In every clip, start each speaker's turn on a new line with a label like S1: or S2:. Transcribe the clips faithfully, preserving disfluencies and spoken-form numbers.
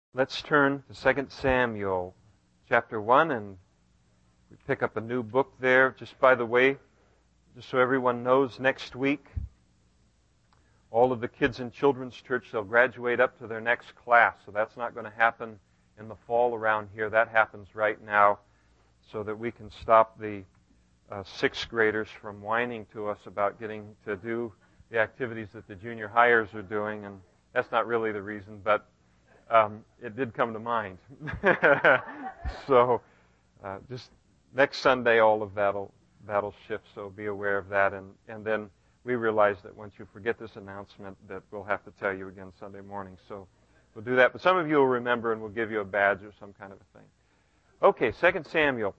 S1: Let's turn to Second Samuel chapter one, and we pick up a new book there. Just by the way, just so everyone knows, next week, all of the kids in Children's Church, they'll graduate up to their next class. So that's not going to happen in the fall around here. That happens right now so that we can stop the uh, sixth graders from whining to us about getting to do the activities that the junior hires are doing. And that's not really the reason, but Um, it did come to mind. so uh, just next Sunday, all of that'll that'll shift. So be aware of that. And and then we realize that once you forget this announcement, that we'll have to tell you again Sunday morning. So we'll do that. But some of you will remember, and we'll give you a badge or some kind of a thing. Okay, Second Samuel,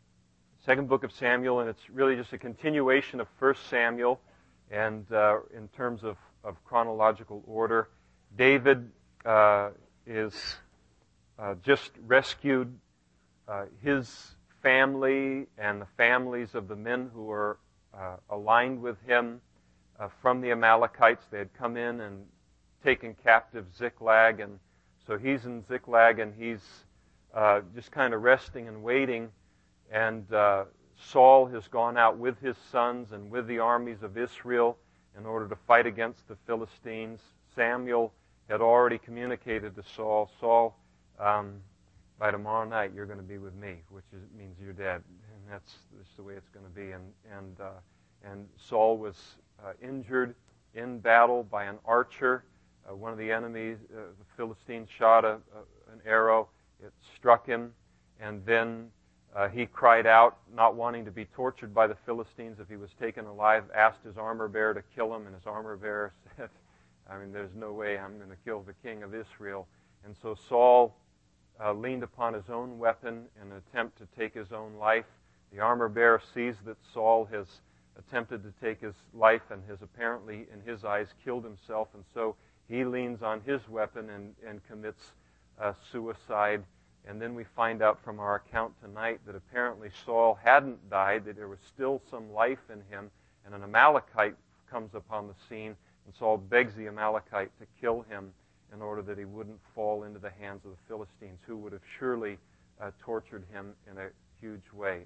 S1: second book of Samuel, and it's really just a continuation of First Samuel, and uh, in terms of of chronological order, David Uh, is uh, just rescued uh, his family and the families of the men who were uh, aligned with him uh, from the Amalekites. They had come in and taken captive Ziklag, and so he's in Ziklag, and he's uh, just kind of resting and waiting, and uh, Saul has gone out with his sons and with the armies of Israel in order to fight against the Philistines. Samuel had already communicated to Saul, Saul, um, by tomorrow night you're going to be with me, which is, means you're dead, and that's, that's the way it's going to be. And and uh, and Saul was uh, injured in battle by an archer. Uh, one of the enemies, uh, the Philistines, shot a, a, an arrow. It struck him, and then uh, he cried out, not wanting to be tortured by the Philistines if he was taken alive. Asked his armor bearer to kill him, and his armor bearer said, I mean, there's no way I'm going to kill the king of Israel. And so Saul uh, leaned upon his own weapon in an attempt to take his own life. The armor bearer sees that Saul has attempted to take his life and has apparently, in his eyes, killed himself. And so he leans on his weapon and, and commits uh, suicide. And then we find out from our account tonight that apparently Saul hadn't died, that there was still some life in him. And an Amalekite comes upon the scene, and Saul begs the Amalekite to kill him in order that he wouldn't fall into the hands of the Philistines, who would have surely uh, tortured him in a huge way.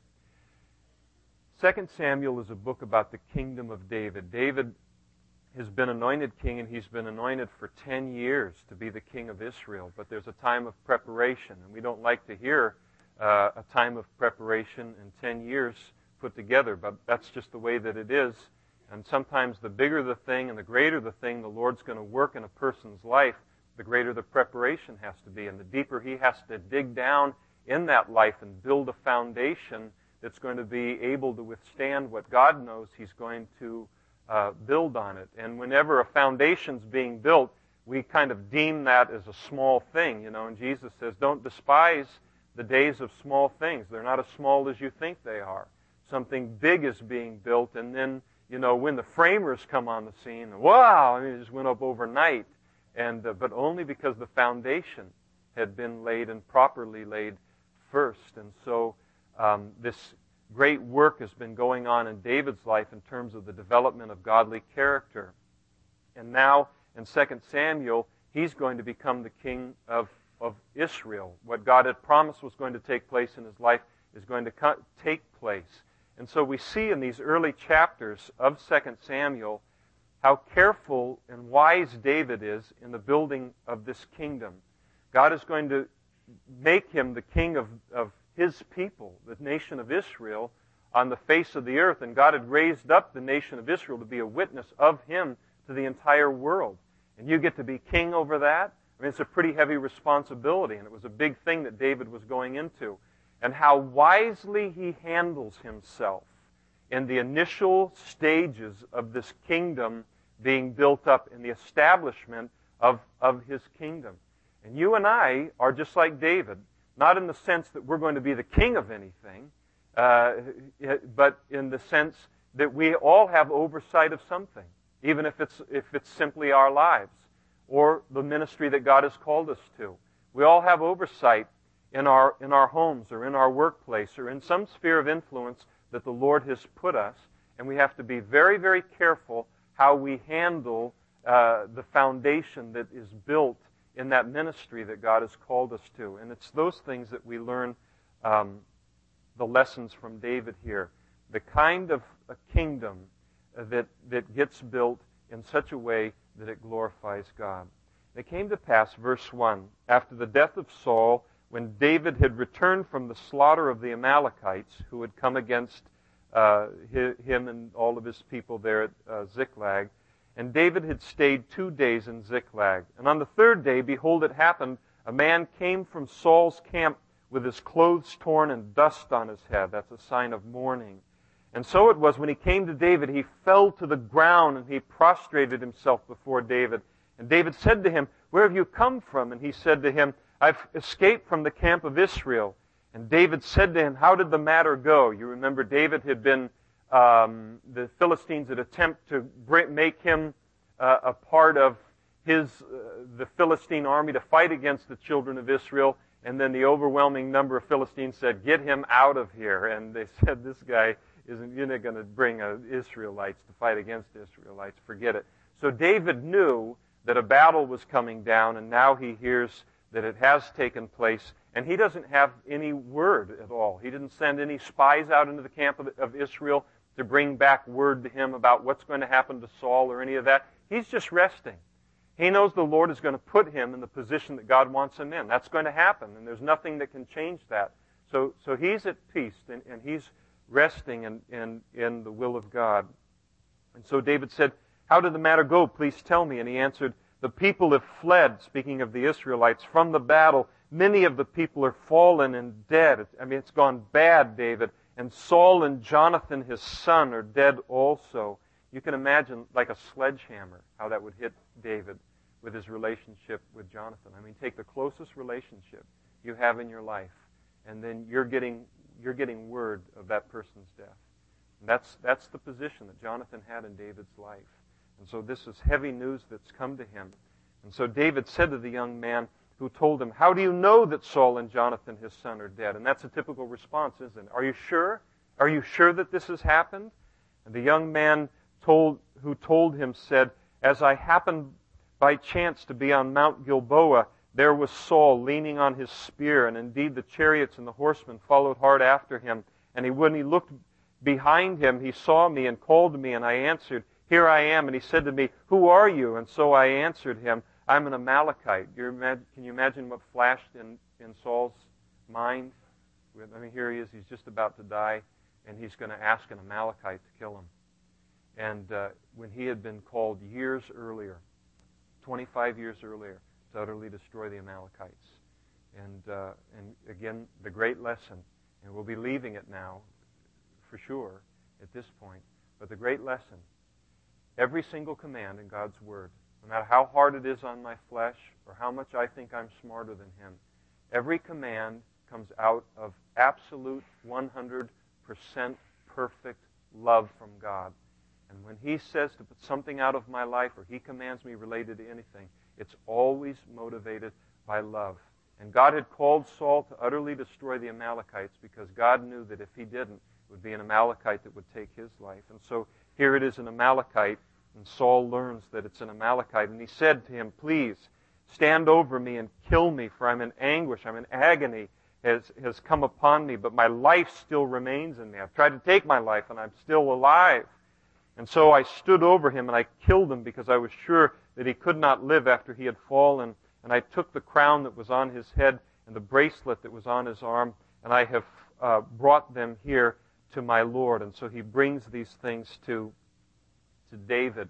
S1: Second Samuel is a book about the kingdom of David. David has been anointed king, and he's been anointed for ten years to be the king of Israel. But there's a time of preparation, and we don't like to hear uh, a time of preparation in ten years put together, but that's just the way that it is. And sometimes the bigger the thing and the greater the thing the Lord's going to work in a person's life, the greater the preparation has to be. And the deeper he has to dig down in that life and build a foundation that's going to be able to withstand what God knows he's going to uh, build on it. And whenever a foundation's being built, we kind of deem that as a small thing, you know. And Jesus says, don't despise the days of small things. They're not as small as you think they are. Something big is being built, and then You know, when the framers come on the scene, wow, I mean, it just went up overnight. And uh, but only because the foundation had been laid and properly laid first. And so um, this great work has been going on in David's life in terms of the development of godly character. And now, in Second Samuel, he's going to become the king of, of Israel. What God had promised was going to take place in his life is going to co- take place. And so we see in these early chapters of Second Samuel how careful and wise David is in the building of this kingdom. God is going to make him the king of, of his people, the nation of Israel, on the face of the earth. And God had raised up the nation of Israel to be a witness of him to the entire world. And you get to be king over that? I mean, it's a pretty heavy responsibility, and it was a big thing that David was going into. And how wisely he handles himself in the initial stages of this kingdom being built up, in the establishment of, of his kingdom. And you and I are just like David, not in the sense that we're going to be the king of anything, uh, but in the sense that we all have oversight of something, even if it's, if it's simply our lives or the ministry that God has called us to. We all have oversight in our in our homes or in our workplace or in some sphere of influence that the Lord has put us, and we have to be very, very careful how we handle uh, the foundation that is built in that ministry that God has called us to. And it's those things that we learn um, the lessons from David here. The kind of a kingdom that, that gets built in such a way that it glorifies God. It came to pass, verse one, after the death of Saul, when David had returned from the slaughter of the Amalekites who had come against uh, him and all of his people there at uh, Ziklag, and David had stayed two days in Ziklag. And on the third day, behold, it happened, a man came from Saul's camp with his clothes torn and dust on his head. That's a sign of mourning. And so it was, when he came to David, he fell to the ground and he prostrated himself before David. And David said to him, "Where have you come from?" And he said to him, "I've escaped from the camp of Israel." And David said to him, "How did the matter go?" You remember David had been, um, the Philistines had attempted to bring, make him uh, a part of his, uh, the Philistine army to fight against the children of Israel. And then the overwhelming number of Philistines said, "Get him out of here." And they said, "This guy isn't, you're not going to bring uh, Israelites to fight against Israelites. Forget it." So David knew that a battle was coming down, and now he hears that it has taken place, and he doesn't have any word at all. He didn't send any spies out into the camp of, of Israel to bring back word to him about what's going to happen to Saul or any of that. He's just resting. He knows the Lord is going to put him in the position that God wants him in. That's going to happen, and there's nothing that can change that. So, so he's at peace, and, and he's resting in, in, in the will of God. And so David said, "How did the matter go? Please tell me." And he answered, "The people have fled," speaking of the Israelites, "from the battle. Many of the people are fallen and dead." I mean, it's gone bad, David. "And Saul and Jonathan, his son, are dead also." You can imagine, like a sledgehammer, how that would hit David with his relationship with Jonathan. I mean, take the closest relationship you have in your life, and then you're getting you're getting word of that person's death. And that's that's the position that Jonathan had in David's life. And so this is heavy news that's come to him. And so David said to the young man who told him, "How do you know that Saul and Jonathan, his son, are dead?" And that's a typical response, isn't it? "Are you sure? Are you sure that this has happened?" And the young man told, who told him said, "As I happened by chance to be on Mount Gilboa, there was Saul leaning on his spear, and indeed the chariots and the horsemen followed hard after him. And he, when he looked behind him, he saw me and called to me, and I answered, 'Here I am.' And he said to me, 'Who are you?' And so I answered him, 'I'm an Amalekite.'" You're, can you imagine what flashed in, in Saul's mind? I mean, here he is, he's just about to die, and he's going to ask an Amalekite to kill him. And uh, when he had been called years earlier, twenty-five years earlier, to utterly destroy the Amalekites. And, uh, and again, the great lesson, and we'll be leaving it now, for sure, at this point, but the great lesson, every single command in God's Word, no matter how hard it is on my flesh or how much I think I'm smarter than Him, every command comes out of absolute one hundred percent perfect love from God. And when He says to put something out of my life or He commands me related to anything, it's always motivated by love. And God had called Saul to utterly destroy the Amalekites because God knew that if he didn't, it would be an Amalekite that would take his life. And so here it is, an Amalekite, and Saul learns that it's an Amalekite. And he said to him, "Please, stand over me and kill me, for I'm in anguish, I'm in agony, has, has come upon me, but my life still remains in me. I've tried to take my life, and I'm still alive." And so I stood over him, and I killed him because I was sure that he could not live after he had fallen. And I took the crown that was on his head and the bracelet that was on his arm, and I have uh, brought them here to my Lord. And so he brings these things to, to David.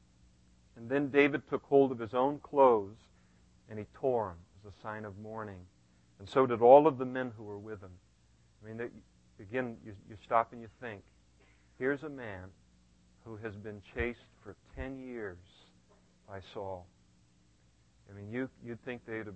S1: And then David took hold of his own clothes, and he tore them as a sign of mourning. And so did all of the men who were with him. I mean, again, you, you stop and you think, here's a man who has been chased for ten years by Saul. I mean, you, you'd think they'd have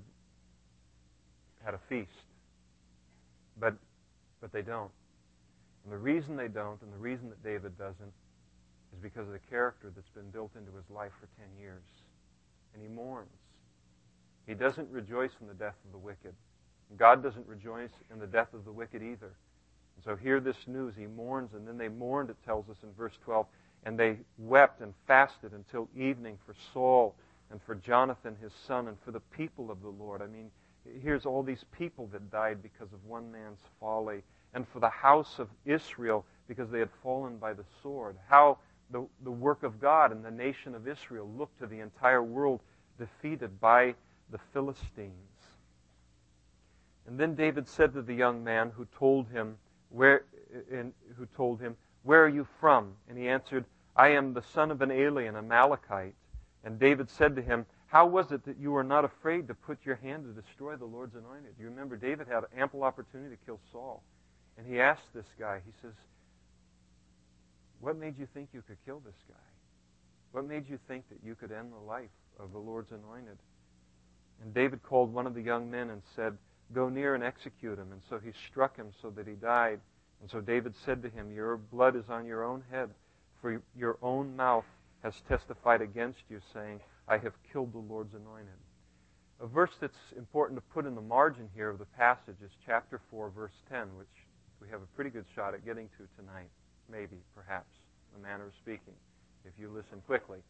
S1: had a feast. But, but they don't. And the reason they don't, and the reason that David doesn't, is because of the character that's been built into his life for ten years. And he mourns. He doesn't rejoice in the death of the wicked. God doesn't rejoice in the death of the wicked either. And so hear this news. He mourns, and then they mourned, it tells us in verse twelve, and they wept and fasted until evening for Saul and for Jonathan his son, and for the people of the Lord. I mean, here's all these people that died because of one man's folly, and for the house of Israel because they had fallen by the sword. How the, the work of God and the nation of Israel looked to the entire world defeated by the Philistines. And then David said to the young man who told him, where, in, who told him, "Where are you from?" And he answered, "I am the son of an alien, Amalekite." And David said to him, "How was it that you were not afraid to put your hand to destroy the Lord's anointed?" You remember, David had ample opportunity to kill Saul. And he asked this guy, he says, "What made you think you could kill this guy? What made you think that you could end the life of the Lord's anointed?" And David called one of the young men and said, "Go near and execute him." And so he struck him so that he died. And so David said to him, "Your blood is on your own head, for your own mouth has testified against you, saying, 'I have killed the Lord's anointed.'" A verse that's important to put in the margin here of the passage is chapter four, verse ten, which we have a pretty good shot at getting to tonight. Maybe, perhaps, a manner of speaking, if you listen quickly.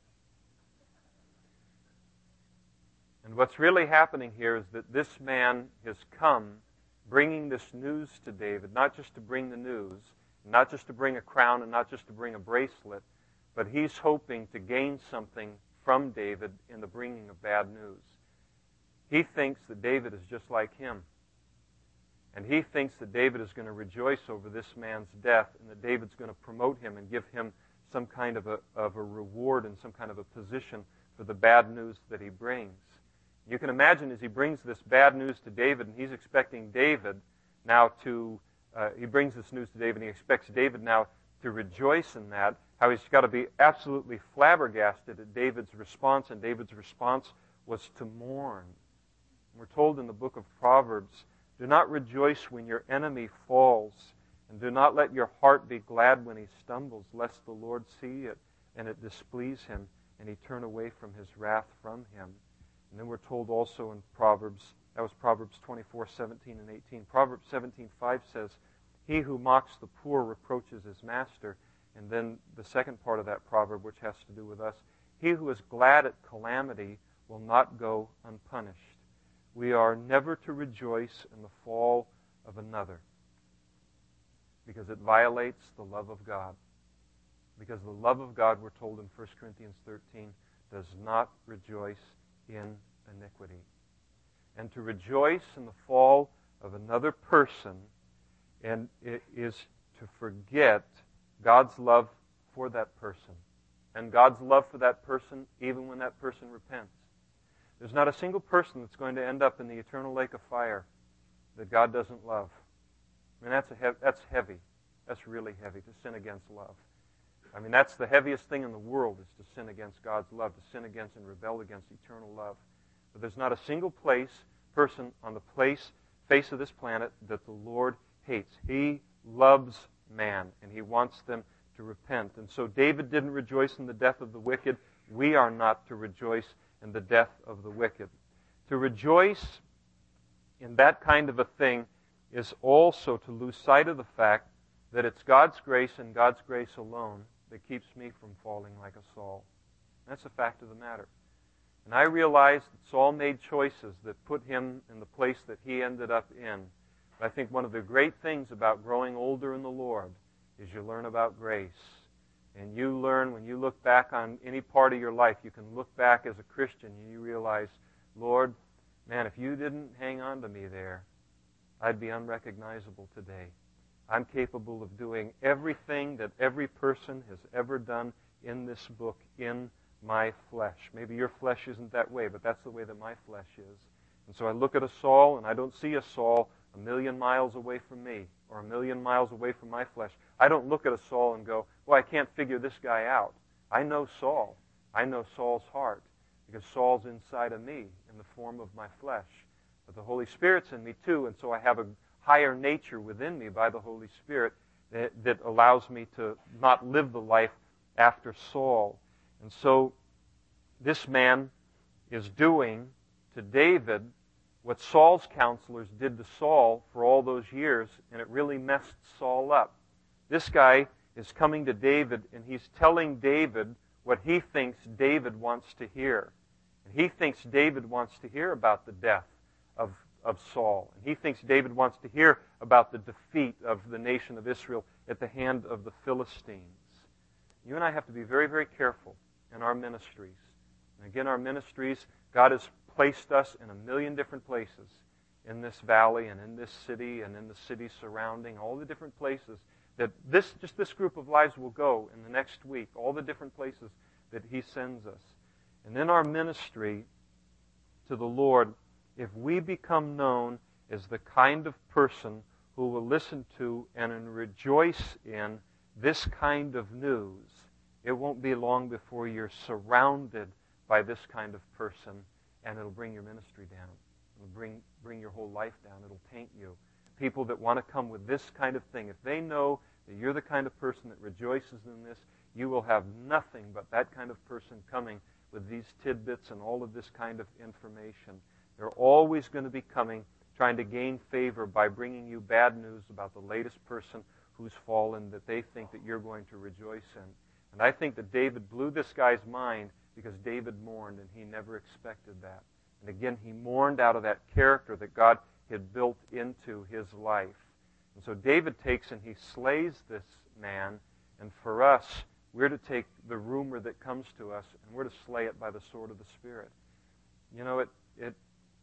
S1: And what's really happening here is that this man has come bringing this news to David, not just to bring the news, not just to bring a crown and not just to bring a bracelet, but he's hoping to gain something from David in the bringing of bad news. He thinks that David is just like him. And he thinks that David is going to rejoice over this man's death and that David's going to promote him and give him some kind of a, of a reward and some kind of a position for the bad news that he brings. You can imagine as he brings this bad news to David, and he's expecting David now to, uh, he brings this news to David, and he expects David now to rejoice in that, how he's got to be absolutely flabbergasted at David's response, and David's response was to mourn. We're told in the book of Proverbs, "Do not rejoice when your enemy falls, and do not let your heart be glad when he stumbles, lest the Lord see it and it displease him, and he turn away from his wrath from him." And then we're told also in Proverbs, that was Proverbs twenty-four, seventeen and eighteen. Proverbs seventeen, five says, "He who mocks the poor reproaches his master." And then the second part of that proverb, which has to do with us, "He who is glad at calamity will not go unpunished." We are never to rejoice in the fall of another because it violates the love of God. Because the love of God, we're told in First Corinthians thirteen, does not rejoice in iniquity. And to rejoice in the fall of another person and it is to forget God's love for that person and God's love for that person even when that person repents. There's not a single person that's going to end up in the eternal lake of fire that God doesn't love. I mean, that's, a hev- that's heavy. That's really heavy, to sin against love. I mean, that's the heaviest thing in the world, is to sin against God's love, to sin against and rebel against eternal love. But there's not a single place, person on the place, face of this planet that the Lord hates. He loves man, and He wants them to repent. And so David didn't rejoice in the death of the wicked. We are not to rejoice in the death of the wicked. To rejoice in that kind of a thing is also to lose sight of the fact that it's God's grace and God's grace alone that keeps me from falling like a Saul. That's the fact of the matter. And I realized that Saul made choices that put him in the place that he ended up in. But I think one of the great things about growing older in the Lord is you learn about grace. And you learn, when you look back on any part of your life, you can look back as a Christian and you realize, Lord, man, if you didn't hang on to me there, I'd be unrecognizable today. I'm capable of doing everything that every person has ever done in this book in my flesh. Maybe your flesh isn't that way, but that's the way that my flesh is. And so I look at a Saul, and I don't see a Saul a million miles away from me or a million miles away from my flesh. I don't look at a Saul and go, well, I can't figure this guy out. I know Saul. I know Saul's heart because Saul's inside of me in the form of my flesh. But the Holy Spirit's in me too, and so I have a higher nature within me by the Holy Spirit that, that allows me to not live the life after Saul. And so this man is doing to David what Saul's counselors did to Saul for all those years, and it really messed Saul up. This guy is coming to David, and he's telling David what he thinks David wants to hear. He thinks David wants to hear about the death of, of Saul. And he thinks David wants to hear about the defeat of the nation of Israel at the hand of the Philistines. You and I have to be very, very careful in our ministries. And again, our ministries, God has placed us in a million different places in this valley and in this city and in the cities surrounding, all the different places that this just this group of lives will go in the next week, all the different places that He sends us. And in our ministry to the Lord, if we become known as the kind of person who will listen to and rejoice in this kind of news, it won't be long before you're surrounded by this kind of person, and it'll bring your ministry down. It'll bring, bring your whole life down. It'll taint you. People that want to come with this kind of thing, if they know that you're the kind of person that rejoices in this, you will have nothing but that kind of person coming with these tidbits and all of this kind of information. They're always going to be coming, trying to gain favor by bringing you bad news about the latest person who's fallen that they think that you're going to rejoice in. And I think that David blew this guy's mind because David mourned, and he never expected that. And again, he mourned out of that character that God had built into his life. And so David takes and he slays this man, and for us, we're to take the rumor that comes to us, and we're to slay it by the sword of the Spirit. You know, it, it,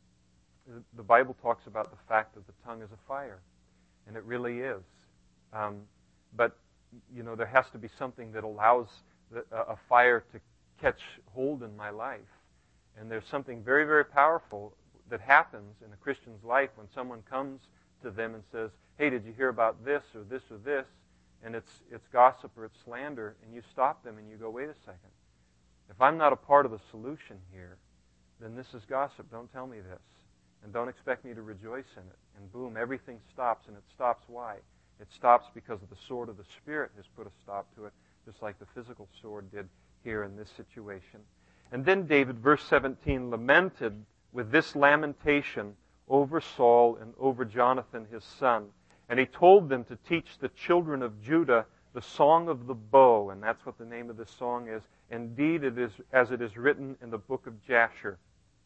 S1: the Bible talks about the fact that the tongue is a fire, and it really is. Um, but, you know, there has to be something that allows the, a fire to catch hold in my life. And there's something very, very powerful that happens in a Christian's life when someone comes to them and says, hey, did you hear about this or this or this? And it's it's gossip or it's slander, and you stop them and you go, wait a second. If I'm not a part of the solution here, then this is gossip. Don't tell me this. And don't expect me to rejoice in it. And boom, everything stops. And it stops why? It stops because of the sword of the Spirit has put a stop to it, just like the physical sword did here in this situation. And then David, verse seventeen, lamented with this lamentation over Saul and over Jonathan his son. And he told them to teach the children of Judah the song of the bow, and that's what the name of this song is. Indeed, it is as it is written in the book of Jasher.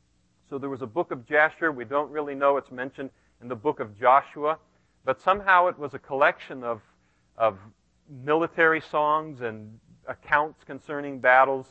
S1: So there was a book of Jasher. We don't really know. It's mentioned in the book of Joshua. But somehow it was a collection of, of military songs and accounts concerning battles.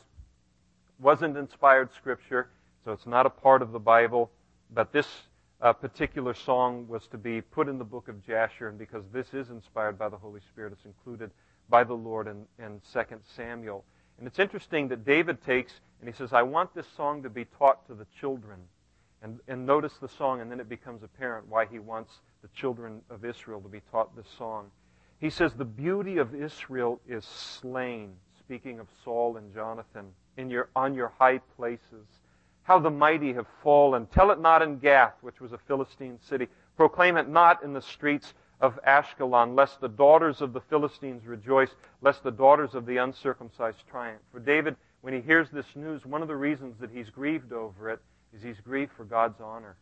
S1: It wasn't inspired scripture, so it's not a part of the Bible. But this uh, particular song was to be put in the book of Jasher, and because this is inspired by the Holy Spirit, it's included by the Lord in, in Second Samuel. And it's interesting that David takes, and he says, I want this song to be taught to the children. And, and notice the song, and then it becomes apparent why he wants the children of Israel to be taught this song. He says, the beauty of Israel is slain, speaking of Saul and Jonathan, in your, on your high places. How the mighty have fallen. Tell it not in Gath, which was a Philistine city. Proclaim it not in the streets of Ashkelon, lest the daughters of the Philistines rejoice, lest the daughters of the uncircumcised triumph. For David, when he hears this news, one of the reasons that he's grieved over it is he's grieved for God's honor.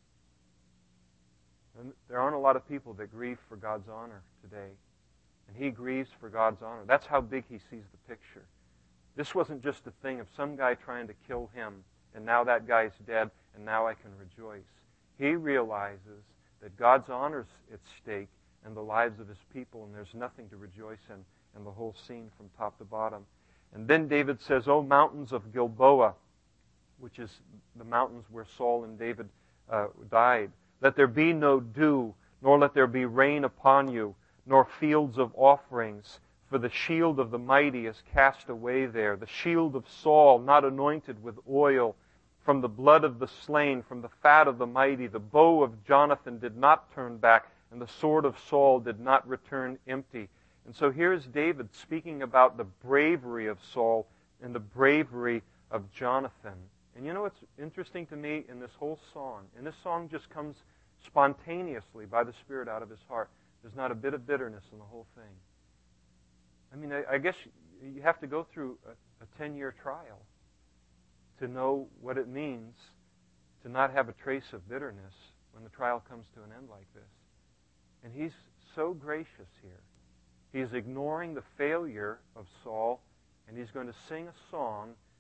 S1: And there aren't a lot of people that grieve for God's honor today. And he grieves for God's honor. That's how big he sees the picture. This wasn't just a thing of some guy trying to kill him, and now that guy's dead, and now I can rejoice. He realizes that God's honor's at stake in the lives of his people, and there's nothing to rejoice in in the whole scene from top to bottom. And then David says, O mountains of Gilboa, which is the mountains where Saul and David uh, died, let there be no dew, nor let there be rain upon you, nor fields of offerings, for the shield of the mighty is cast away there, the shield of Saul not anointed with oil, from the blood of the slain, from the fat of the mighty. The bow of Jonathan did not turn back, and the sword of Saul did not return empty. And so here's David speaking about the bravery of Saul and the bravery of Jonathan. And you know what's interesting to me in this whole song? And this song just comes spontaneously by the Spirit out of his heart. There's not a bit of bitterness in the whole thing. I mean, I, I guess you have to go through a, a ten-year trial to know what it means to not have a trace of bitterness when the trial comes to an end like this. And he's so gracious here. He's ignoring the failure of Saul, and he's going to sing a song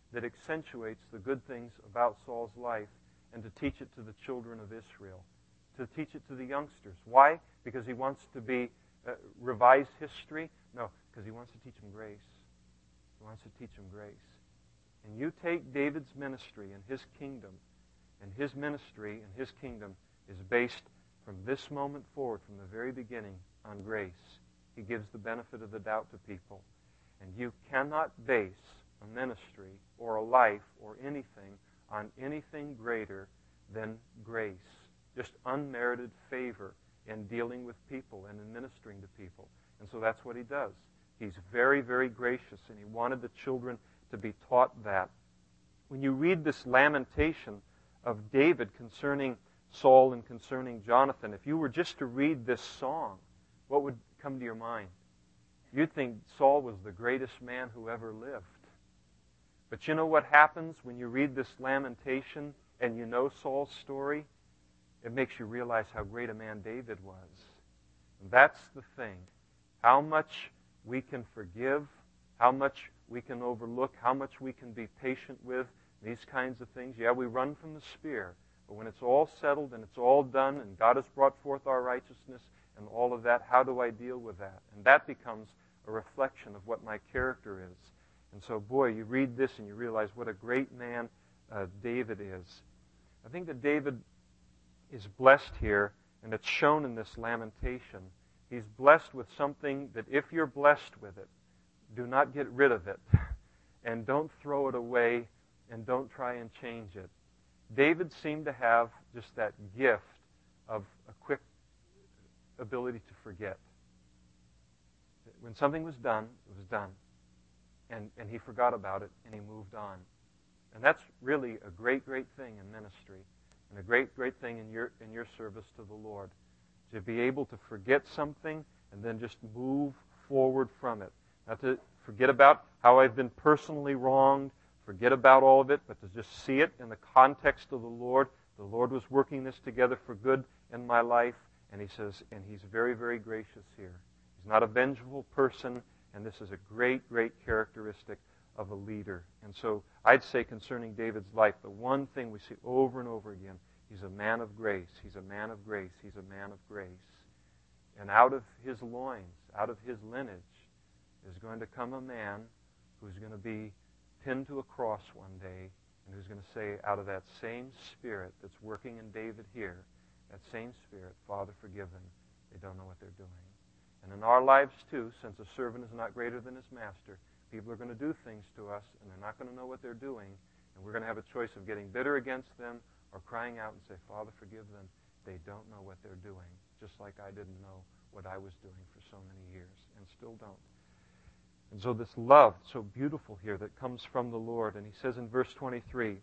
S1: that accentuates the good things about Saul's life and to teach it to the children of Israel, to teach it to the youngsters. Why? Because he wants to be uh, revise history? No, because he wants to teach them grace. He wants to teach them grace. And you take David's ministry and his kingdom, and his ministry and his kingdom is based from this moment forward, from the very beginning, on grace. He gives the benefit of the doubt to people. And you cannot base a ministry or a life or anything on anything greater than grace. Just unmerited favor in dealing with people and in ministering to people. And so that's what he does. He's very, very gracious, and he wanted the children to be taught that. When you read this lamentation of David concerning Saul and concerning Jonathan, if you were just to read this song, what would come to your mind? You'd think Saul was the greatest man who ever lived. But you know what happens when you read this lamentation and you know Saul's story? It makes you realize how great a man David was. And that's the thing. How much we can forgive, how much we can overlook, how much we can be patient with, these kinds of things. Yeah, we run from the spear. But when it's all settled and it's all done and God has brought forth our righteousness and all of that, how do I deal with that? And that becomes a reflection of what my character is. And so, boy, you read this and you realize what a great man uh, David is. I think that David is blessed here, and it's shown in this lamentation. He's blessed with something that if you're blessed with it, do not get rid of it. And don't throw it away, and don't try and change it. David seemed to have just that gift of a quick ability to forget. When something was done, it was done. And, and he forgot about it, and he moved on. And that's really a great, great thing in ministry, and a great, great thing in your, in your service to the Lord. To be able to forget something and then just move forward from it. Not to forget about how I've been personally wronged, forget about all of it, but to just see it in the context of the Lord. The Lord was working this together for good in my life, and he says, and he's very, very gracious here. He's not a vengeful person, and this is a great, great characteristic of a leader. And so I'd say concerning David's life, the one thing we see over and over again, he's a man of grace. He's a man of grace. He's a man of grace. And out of his loins, out of his lineage, is going to come a man who's going to be pinned to a cross one day, and who's going to say, out of that same Spirit that's working in David here, that same Spirit, Father, forgive them. They don't know what they're doing. And in our lives, too, since a servant is not greater than his master, people are going to do things to us, and they're not going to know what they're doing, and we're going to have a choice of getting bitter against them or crying out and say, Father, forgive them. They don't know what they're doing, just like I didn't know what I was doing for so many years, and still don't. And so this love, so beautiful here, that comes from the Lord. And he says in verse twenty-three,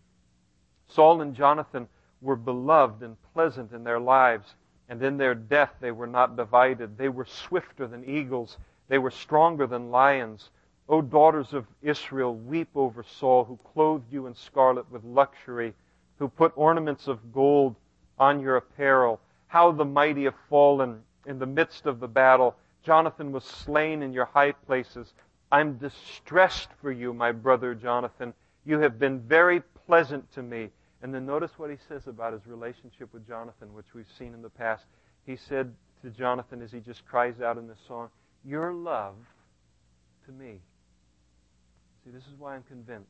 S1: Saul and Jonathan were beloved and pleasant in their lives, and in their death they were not divided. They were swifter than eagles. They were stronger than lions. O daughters of Israel, weep over Saul, who clothed you in scarlet with luxury, who put ornaments of gold on your apparel. How the mighty have fallen in the midst of the battle. Jonathan was slain in your high places. I'm distressed for you, my brother Jonathan. You have been very pleasant to me. And then notice what he says about his relationship with Jonathan, which we've seen in the past. He said to Jonathan, as he just cries out in this song, your love to me. See, this is why I'm convinced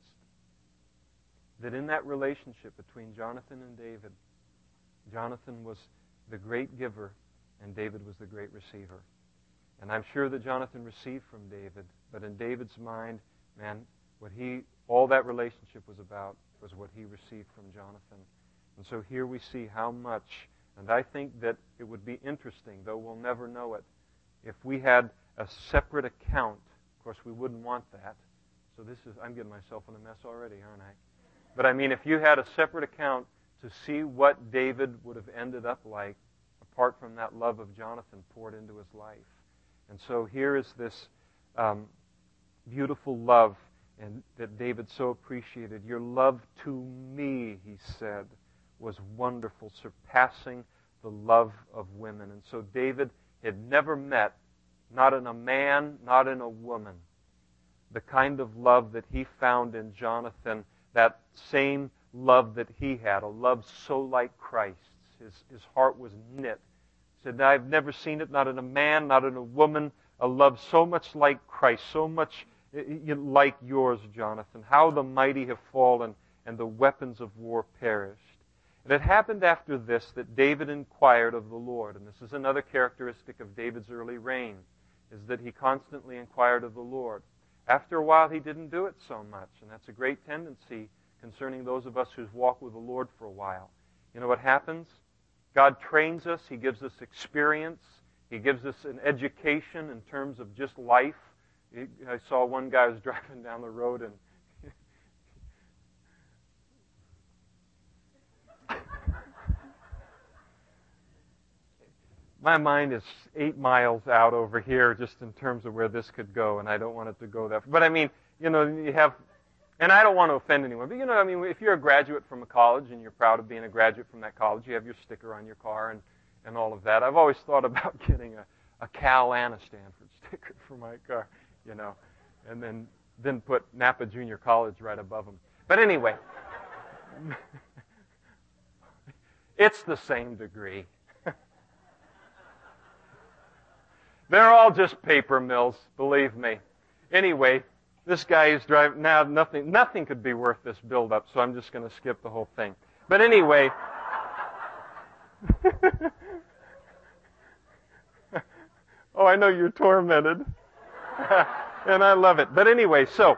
S1: that in that relationship between Jonathan and David, Jonathan was the great giver and David was the great receiver. And I'm sure that Jonathan received from David, but in David's mind, man, what he, all that relationship was about was what he received from Jonathan. And so here we see how much, and I think that it would be interesting, though we'll never know it, if we had a separate account. Of course, we wouldn't want that. So this is, I'm getting myself in a mess already, aren't I? But I mean, if you had a separate account to see what David would have ended up like, apart from that love of Jonathan poured into his life. And so here is this um, beautiful love and that David so appreciated. Your love to me, he said, was wonderful, surpassing the love of women. And so David had never met, not in a man, not in a woman, the kind of love that he found in Jonathan, that same love that he had, a love so like Christ's. His, his heart was knit. He said, I've never seen it, not in a man, not in a woman, a love so much like Christ, so much like yours, Jonathan. How the mighty have fallen and the weapons of war perished. And it happened after this that David inquired of the Lord. And this is another characteristic of David's early reign, is that he constantly inquired of the Lord. After a while, he didn't do it so much. And that's a great tendency concerning those of us who've walked with the Lord for a while. You know what happens? God trains us. He gives us experience. He gives us an education in terms of just life. I saw one guy was driving down the road and my mind is eight miles out over here just in terms of where this could go, and I don't want it to go that far. But I mean, you know, you have, and I don't want to offend anyone, but you know, I mean, if you're a graduate from a college and you're proud of being a graduate from that college, you have your sticker on your car and, and all of that. I've always thought about getting a, a Cal and a Stanford sticker for my car, you know, and then, then put Napa Junior College right above them. But anyway, it's the same degree. They're all just paper mills, believe me. Anyway, this guy is driving, now nothing, nothing could be worth this build-up, so I'm just going to skip the whole thing. But anyway, oh, I know you're tormented, and I love it. But anyway, so,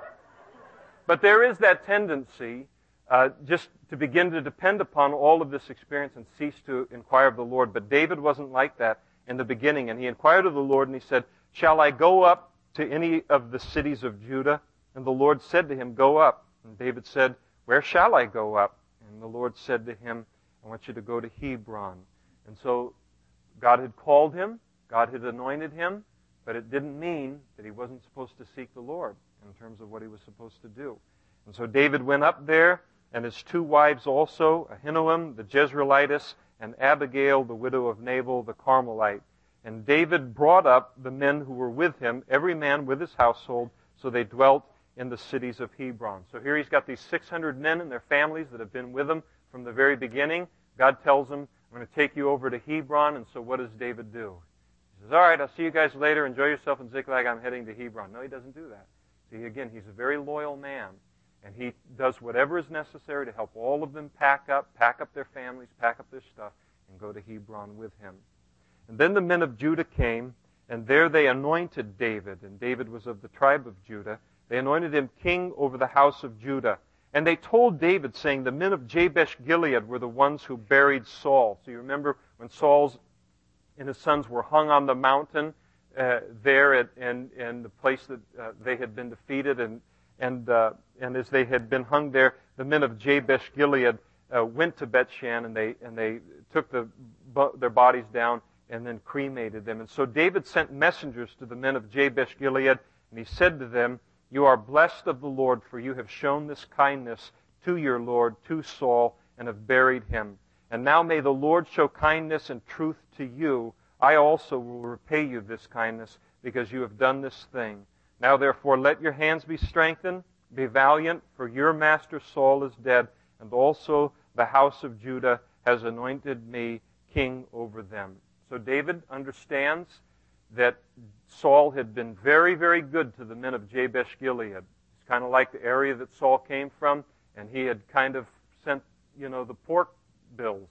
S1: but there is that tendency uh, just to begin to depend upon all of this experience and cease to inquire of the Lord. But David wasn't like that in the beginning, and he inquired of the Lord, and he said, shall I go up to any of the cities of Judah? And the Lord said to him, go up. And David said, where shall I go up? And the Lord said to him, I want you to go to Hebron. And so God had called him, God had anointed him, but it didn't mean that he wasn't supposed to seek the Lord in terms of what he was supposed to do. And so David went up there, and his two wives also, Ahinoam the Jezreelitess, and Abigail, the widow of Nabal, the Carmelite. And David brought up the men who were with him, every man with his household, so they dwelt in the cities of Hebron. So here he's got these six hundred men and their families that have been with him from the very beginning. God tells him, I'm going to take you over to Hebron. And so what does David do? He says, all right, I'll see you guys later. Enjoy yourself in Ziklag. I'm heading to Hebron. No, he doesn't do that. See, again, he's a very loyal man. And he does whatever is necessary to help all of them pack up, pack up their families, pack up their stuff, and go to Hebron with him. And then the men of Judah came, and there they anointed David. And David was of the tribe of Judah. They anointed him king over the house of Judah. And they told David, saying, the men of Jabesh Gilead were the ones who buried Saul. So you remember when Saul's and his sons were hung on the mountain uh, there at, in, in the place that uh, they had been defeated, and And uh, and as they had been hung there, the men of Jabesh Gilead uh, went to Bethshan, and they and they took the their bodies down and then cremated them. And so David sent messengers to the men of Jabesh Gilead, and he said to them, you are blessed of the Lord, for you have shown this kindness to your Lord, to Saul, and have buried him. And now may the Lord show kindness and truth to you. I also will repay you this kindness, because you have done this thing. Now therefore let your hands be strengthened, be valiant, for your master Saul is dead, and also the house of Judah has anointed me king over them. So David understands that Saul had been very, very good to the men of Jabesh Gilead. It's kind of like the area that Saul came from, and he had kind of sent, you know, the pork bills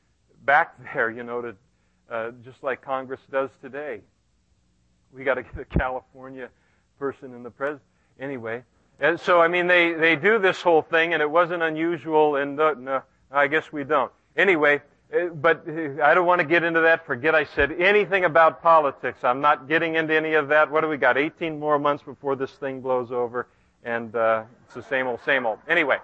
S1: back there, you know, to uh, just like Congress does today. We got to get a California person in the pres. Anyway, and so I mean they they do this whole thing, and it wasn't unusual. And uh, no, I guess we don't. Anyway, uh, but uh, I don't want to get into that. Forget I said anything about politics. I'm not getting into any of that. What do we got? eighteen more months before this thing blows over, and uh, it's the same old, same old. Anyway,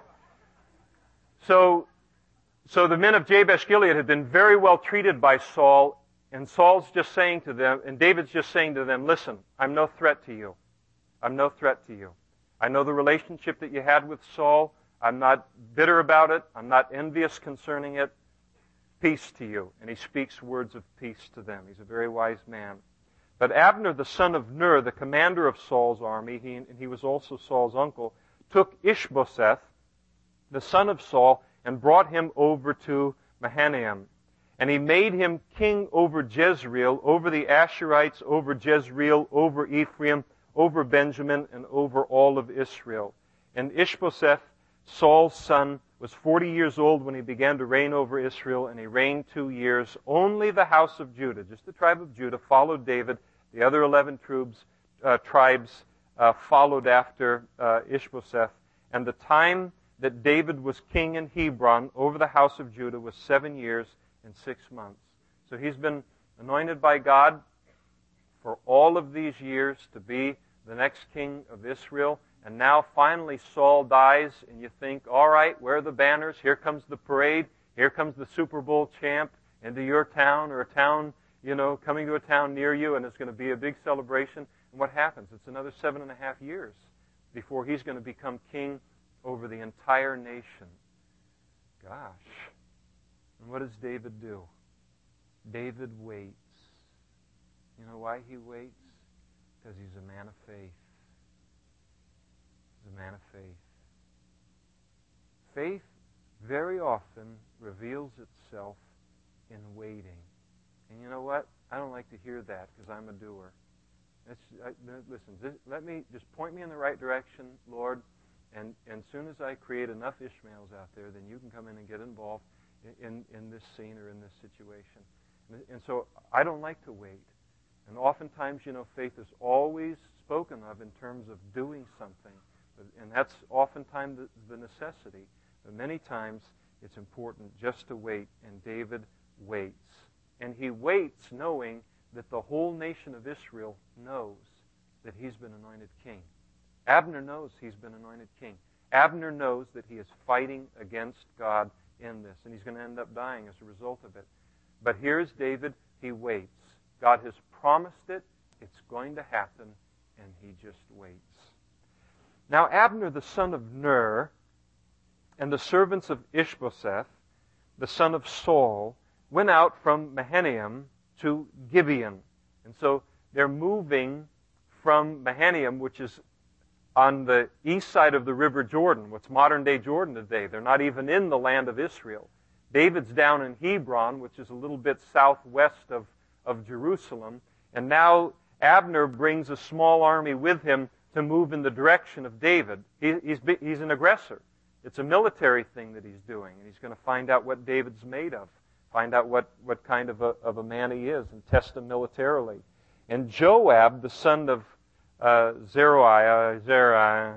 S1: so so the men of Jabesh Gilead had been very well treated by Saul, and Saul's just saying to them, and David's just saying to them, listen, I'm no threat to you. I'm no threat to you. I know the relationship that you had with Saul. I'm not bitter about it. I'm not envious concerning it. Peace to you. And he speaks words of peace to them. He's a very wise man. But Abner, the son of Ner, the commander of Saul's army, he, and he was also Saul's uncle, took Ishbosheth, the son of Saul, and brought him over to Mahanaim. And he made him king over Jezreel, over the Asherites, over Jezreel, over Ephraim, over Benjamin, and over all of Israel. And Ishbosheth, Saul's son, was forty years old when he began to reign over Israel, and he reigned two years. Only the house of Judah, just the tribe of Judah, followed David. The other eleven tribes, uh, tribes uh, followed after uh, Ishbosheth. And the time that David was king in Hebron over the house of Judah was seven years and six months. So he's been anointed by God for all of these years to be the next king of Israel. And now finally Saul dies, and you think, all right, where are the banners? Here comes the parade. Here comes the Super Bowl champ into your town, or a town, you know, coming to a town near you, and it's going to be a big celebration. And what happens? It's another seven and a half years before he's going to become king over the entire nation. Gosh. And what does David do? David waits. You know why he waits? Because he's a man of faith. He's a man of faith. Faith very often reveals itself in waiting. And you know what? I don't like to hear that because I'm a doer. It's, I, listen, this, let me just point me in the right direction, Lord, and as soon as I create enough Ishmaels out there, then you can come in and get involved in, in, in this scene or in this situation. And, and so I don't like to wait. And oftentimes, you know, faith is always spoken of in terms of doing something. And that's oftentimes the, the necessity. But many times it's important just to wait, and David waits. And he waits knowing that the whole nation of Israel knows that he's been anointed king. Abner knows he's been anointed king. Abner knows that he is fighting against God in this, and he's going to end up dying as a result of it. But here's David. He waits. God has promised it. It's going to happen, and he just waits. Now Abner, the son of Ner, and the servants of Ishbosheth, the son of Saul, went out from Mahanaim to Gibeon. And so they're moving from Mahanaim, which is on the east side of the river Jordan, what's modern-day Jordan today. They're not even in the land of Israel. David's down in Hebron, which is a little bit southwest of, of Jerusalem. And now Abner brings a small army with him to move in the direction of David. He, he's, he's an aggressor. It's a military thing that he's doing, and he's going to find out what David's made of, find out what, what kind of a, of a man he is, and test him militarily. And Joab, the son of uh, Zeruiah, Zeruiah,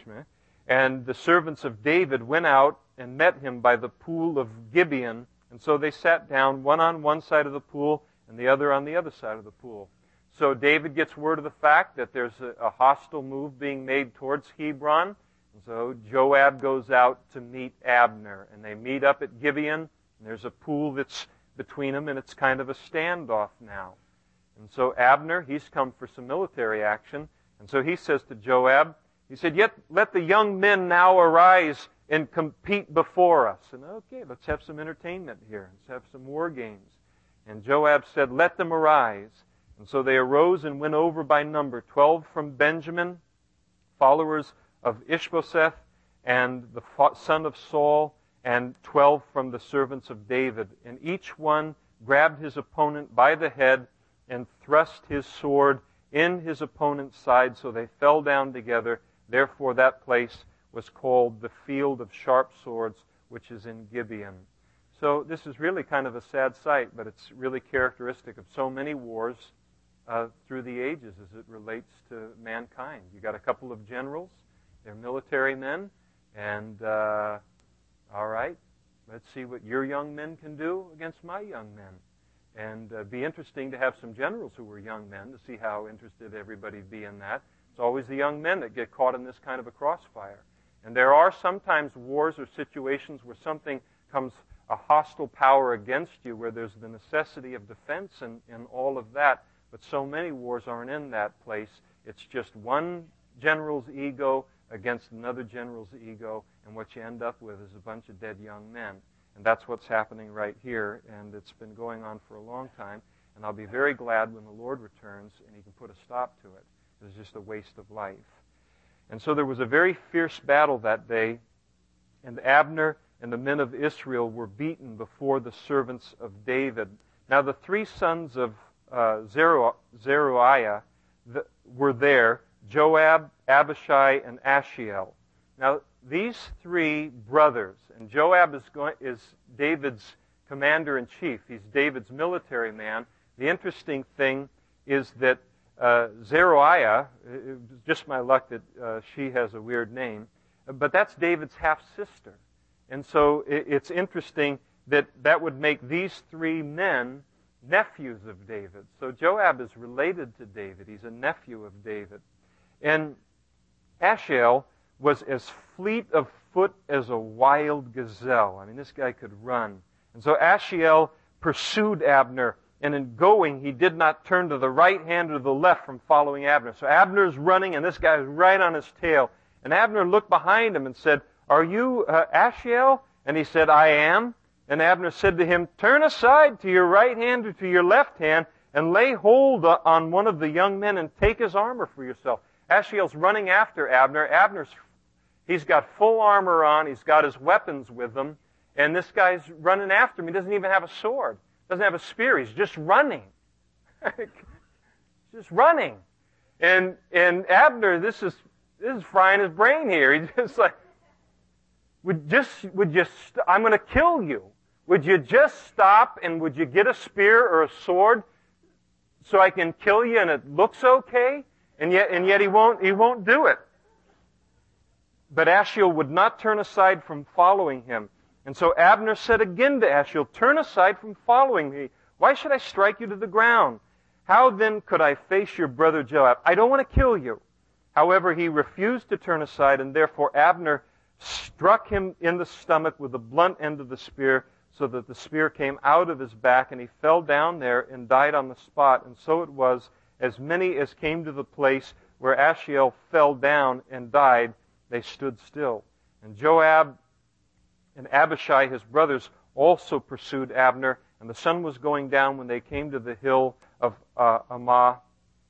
S1: and the servants of David went out and met him by the pool of Gibeon, and so they sat down, one on one side of the pool and the other on the other side of the pool. So David gets word of the fact that there's a, a hostile move being made towards Hebron. And so Joab goes out to meet Abner. And they meet up at Gibeon. And there's a pool that's between them, and it's kind of a standoff now. And so Abner, he's come for some military action. And so he says to Joab, he said, "Yet let the young men now arise and compete before us." And okay, let's have some entertainment here. Let's have some war games. And Joab said, "Let them arise." And so they arose and went over by number, twelve from Benjamin, followers of Ishbosheth, and the son of Saul, and twelve from the servants of David. And each one grabbed his opponent by the head and thrust his sword in his opponent's side, so they fell down together. Therefore that place was called the Field of Sharp Swords, which is in Gibeon. So this is really kind of a sad sight, but it's really characteristic of so many wars Uh, through the ages as it relates to mankind. You got a couple of generals, they're military men, and uh, all right, let's see what your young men can do against my young men. And uh, be interesting to have some generals who were young men to see how interested everybody'd be in that. It's always the young men that get caught in this kind of a crossfire. And there are sometimes wars or situations where something comes, a hostile power against you, where there's the necessity of defense and, and all of that. But so many wars aren't in that place. It's just one general's ego against another general's ego, and what you end up with is a bunch of dead young men. And that's what's happening right here, and it's been going on for a long time. and I'll be very glad when the Lord returns and he can put a stop to it. It was just a waste of life. And so there was a very fierce battle that day, and Abner and the men of Israel were beaten before the servants of David. Now the three sons of uh, Zeru- Zeruiah the, were there, Joab, Abishai, and Ashiel. Now these three brothers, and Joab is, going, is David's commander-in-chief. He's David's military man. The interesting thing is that uh, Zeruiah, just my luck that uh, she has a weird name, but that's David's half-sister. And so it, it's interesting that that would make these three men nephews of David. So Joab is related to David. He's a nephew of David. And Ashiel was as fleet of foot as a wild gazelle. I mean, this guy could run. And so Ashiel pursued Abner, and in going, he did not turn to the right hand or the left from following Abner. So Abner's running, and this guy's right on his tail. And Abner looked behind him and said, "Are you uh, Ashiel?" And he said, "I am." And Abner said to him, "Turn aside to your right hand or to your left hand, and lay hold on one of the young men and take his armor for yourself." Ashiel's running after Abner. Abner's, he's got full armor on. He's got his weapons with him. And this guy's running after him. He doesn't even have a sword. Doesn't have a spear. He's just running. Just running. And and Abner, this is this is frying his brain here. He's just like, would just would you? St- I'm going to kill you. Would you just stop and would you get a spear or a sword so I can kill you and it looks okay? And yet and yet he won't he won't do it. But Ashiel would not turn aside from following him. And so Abner said again to Ashiel, "Turn aside from following me. Why should I strike you to the ground? How then could I face your brother Joab? I don't want to kill you." However, he refused to turn aside, and therefore Abner struck him in the stomach with the blunt end of the spear, so that the spear came out of his back, and he fell down there and died on the spot. And so it was, as many as came to the place where Ashiel fell down and died, they stood still. And Joab and Abishai, his brothers, also pursued Abner, and the sun was going down when they came to the hill of uh, Ammah,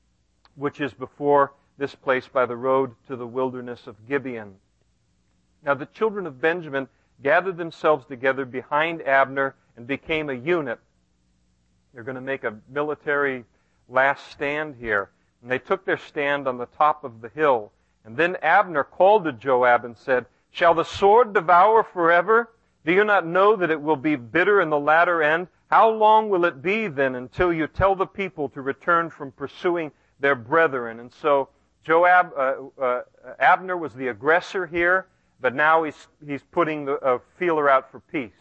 S1: which is before this place by the road to the wilderness of Gibeon. Now the children of Benjamin gathered themselves together behind Abner and became a unit. They're going to make a military last stand here. And they took their stand on the top of the hill. And then Abner called to Joab and said, "Shall the sword devour forever? Do you not know that it will be bitter in the latter end? How long will it be then until you tell the people to return from pursuing their brethren?" And so Joab, uh, uh, Abner was the aggressor here, but now he's he's putting the uh, feeler out for peace.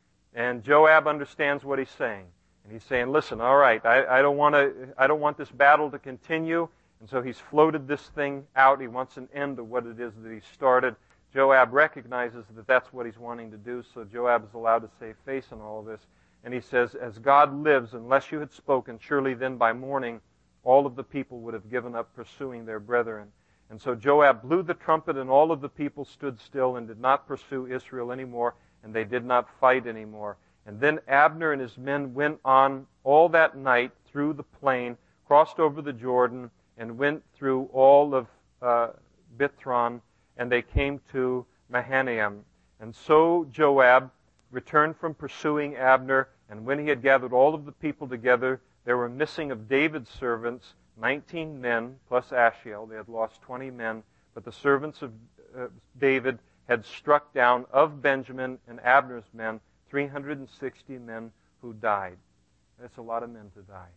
S1: And Joab understands what he's saying, and he's saying, "Listen, all right, I, I don't want to, I don't want this battle to continue." And so he's floated this thing out. He wants an end to what it is that he started. Joab recognizes that that's what he's wanting to do, so Joab is allowed to save face in all of this. And he says, "As God lives, unless you had spoken, surely then by morning all of the people would have given up pursuing their brethren." And so Joab blew the trumpet, and all of the people stood still and did not pursue Israel anymore, and they did not fight anymore. And then Abner and his men went on all that night through the plain, crossed over the Jordan, and went through all of uh, Bithron, and they came to Mahanaim. And so Joab returned from pursuing Abner, and when he had gathered all of the people together, there were missing of David's servants nineteen men, plus Ashiel. They had lost twenty men, but the servants of uh, David had struck down of Benjamin and Abner's men three hundred sixty men who died. That's a lot of men to die.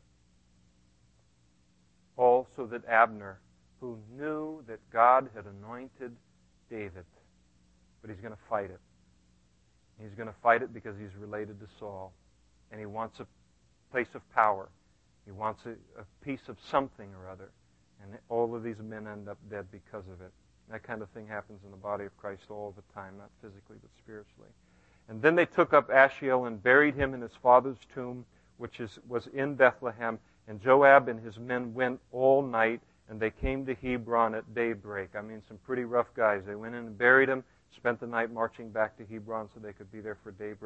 S1: All so that Abner, who knew that God had anointed David, but he's going to fight it. He's going to fight it because he's related to Saul, and he wants a place of power. He wants a, a piece of something or other, and all of these men end up dead because of it. That kind of thing happens in the body of Christ all the time, not physically but spiritually. And then they took up Ashiel and buried him in his father's tomb, which is, was in Bethlehem. And Joab and his men went all night, and they came to Hebron at daybreak. I mean, some pretty rough guys. They went in and buried him, spent the night marching back to Hebron so they could be there for daybreak.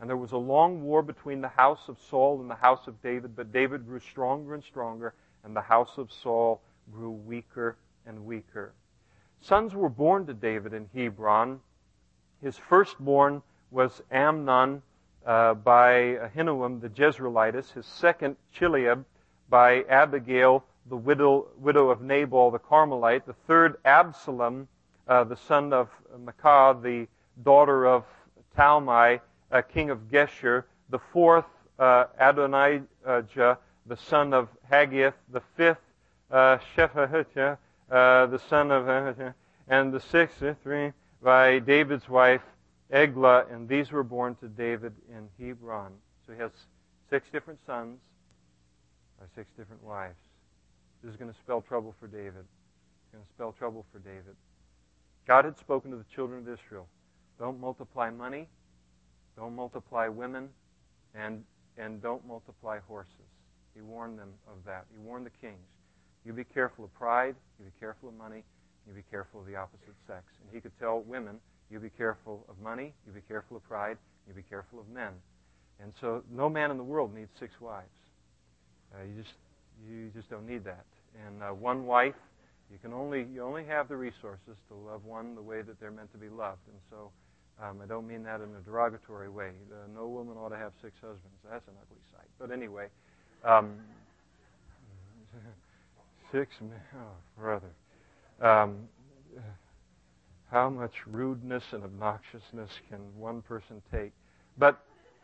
S1: And there was a long war between the house of Saul and the house of David, but David grew stronger and stronger, and the house of Saul grew weaker and weaker. Sons were born to David in Hebron. His firstborn was Amnon uh, by Ahinoam the Jezreelitess. His second, Chileab, by Abigail, the widow, widow of Nabal the Carmelite. The third, Absalom, uh, the son of Maacah, the daughter of Talmai, uh, king of Geshur. The fourth, uh, Adonijah, the son of Haggith. The fifth, uh, Shephatiah, uh, the son of, uh, and the sixth, uh, three, by David's wife, Eglah, and these were born to David in Hebron. So he has six different sons by six different wives. This is going to spell trouble for David. It's going to spell trouble for David. God had spoken to the children of Israel. Don't multiply money, don't multiply women, and, and don't multiply horses. He warned them of that. He warned the kings. You be careful of pride, you be careful of money, you be careful of the opposite sex. And he could tell women, you be careful of money, you be careful of pride, you be careful of men. And so no man in the world needs six wives. Uh, you just you just don't need that. And uh, one wife, you can only you only have the resources to love one the way that they're meant to be loved. And so um, I don't mean that in a derogatory way. Uh, no woman ought to have six husbands. That's an ugly sight. But anyway, um, six men, oh brother. Um, how much rudeness and obnoxiousness can one person take? But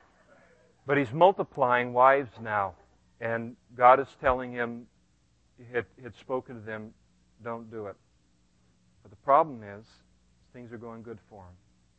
S1: but he's multiplying wives now. And God is telling him, he had, had spoken to them, don't do it. But the problem is, things are going good for him.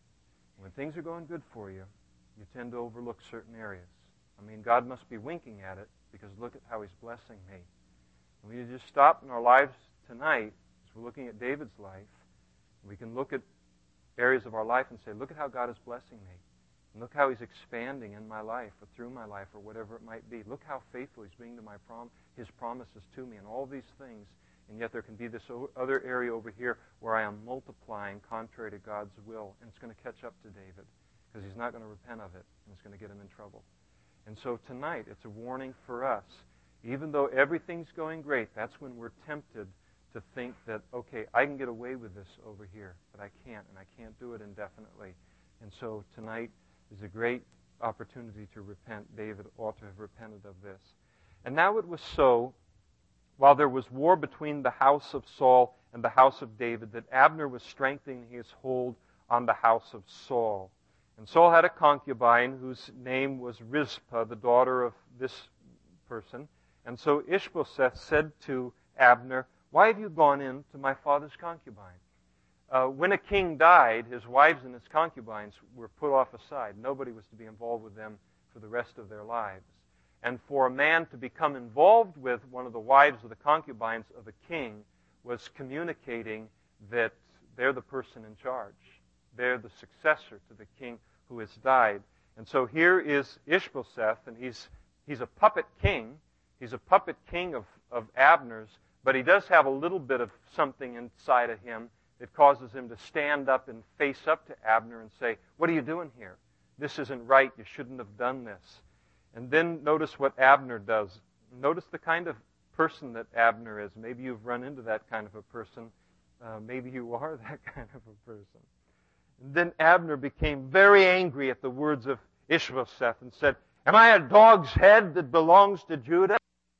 S1: When things are going good for you, you tend to overlook certain areas. I mean, God must be winking at it, because look at how he's blessing me. And we just stop in our lives tonight, as we're looking at David's life, we can look at areas of our life and say, look at how God is blessing me. And look how he's expanding in my life or through my life or whatever it might be. Look how faithful he's being to my prom- his promises to me and all these things. And yet there can be this other area over here where I am multiplying contrary to God's will. And it's going to catch up to David because he's not going to repent of it. And it's going to get him in trouble. And so tonight it's a warning for us. Even though everything's going great, that's when we're tempted to think that, okay, I can get away with this over here, but I can't, and I can't do it indefinitely. And so tonight is a great opportunity to repent. David ought to have repented of this. And now it was so, while there was war between the house of Saul and the house of David, that Abner was strengthening his hold on the house of Saul. And Saul had a concubine whose name was Rizpah, the daughter of this person. And so Ishbosheth said to Abner, why have you gone in to my father's concubine? Uh, when a king died, his wives and his concubines were put off aside. Nobody was to be involved with them for the rest of their lives. And for a man to become involved with one of the wives or the concubines of a king was communicating that they're the person in charge. They're the successor to the king who has died. And so here is Ishbosheth, and he's he's a puppet king. He's a puppet king of, of Abner's, but he does have a little bit of something inside of him that causes him to stand up and face up to Abner and say, what are you doing here? This isn't right. You shouldn't have done this. And then notice what Abner does. Notice the kind of person that Abner is. Maybe you've run into that kind of a person. Uh, maybe you are that kind of a person. And then Abner became very angry at the words of Ishbosheth and said, am I a dog's head that belongs to Judah?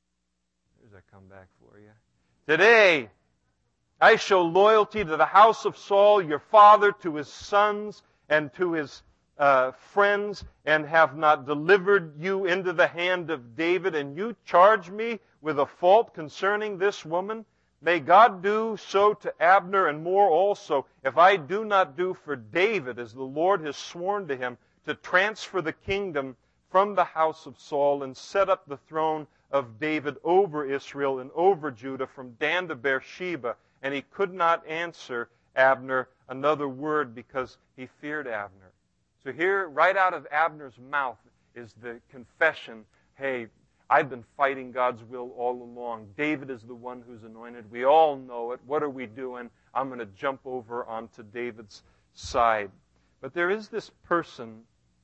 S1: There's a comeback for you. Today, I show loyalty to the house of Saul, your father, to his sons and to his uh, friends, and have not delivered you into the hand of David, and you charge me with a fault concerning this woman? May God do so to Abner and more also, if I do not do for David as the Lord has sworn to him, to transfer the kingdom from the house of Saul and set up the throne of David over Israel and over Judah from Dan to Beersheba. And he could not answer Abner another word because he feared Abner. So here, right out of Abner's mouth, is the confession, hey, I've been fighting God's will all along. David is the one who's anointed. We all know it. What are we doing? I'm going to jump over onto David's side. But there is this person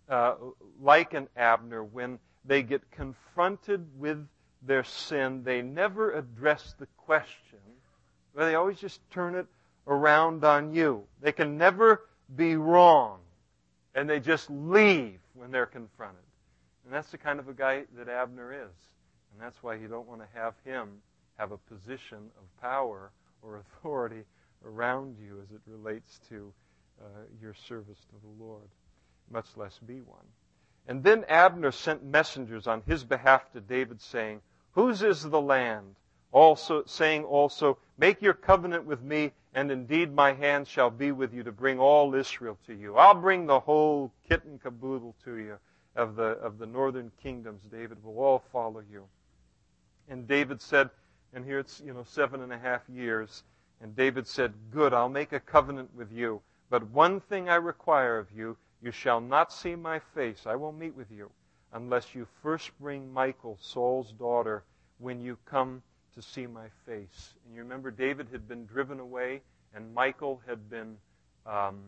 S1: uh, like an Abner, when they get confronted with their sin, they never address the question, but they always just turn it around on you. They can never be wrong, and they just leave when they're confronted. And that's the kind of a guy that Abner is. And that's why you don't want to have him have a position of power or authority around you as it relates to uh, your service to the Lord, much less be one. And then Abner sent messengers on his behalf to David, saying, "Whose is the land?" Also saying also, "Make your covenant with me, and indeed my hand shall be with you to bring all Israel to you." I'll bring the whole kit and caboodle to you of the of the northern kingdoms. David will all follow you. And David said, and here it's, you know, seven and a half years. And David said, "Good, I'll make a covenant with you. But one thing I require of you, you shall not see my face. I won't meet with you unless you first bring Michal, Saul's daughter, when you come to see my face." And you remember David had been driven away, and Michal had been, um,